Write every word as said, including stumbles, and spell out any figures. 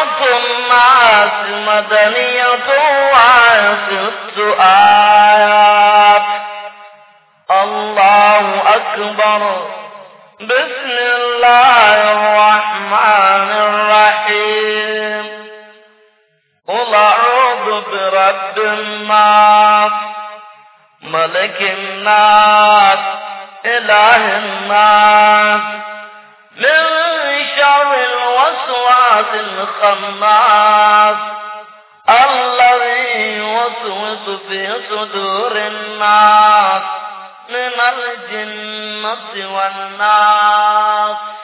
الناس مدنية وست آيات. الله أكبر. بسم الله الرحمن الرحيم. قل أعوذ برب الناس ملك الناس إله الناس من شر الوسواس الخناس الذي يوسوس في صدور الناس من الجنة والناس.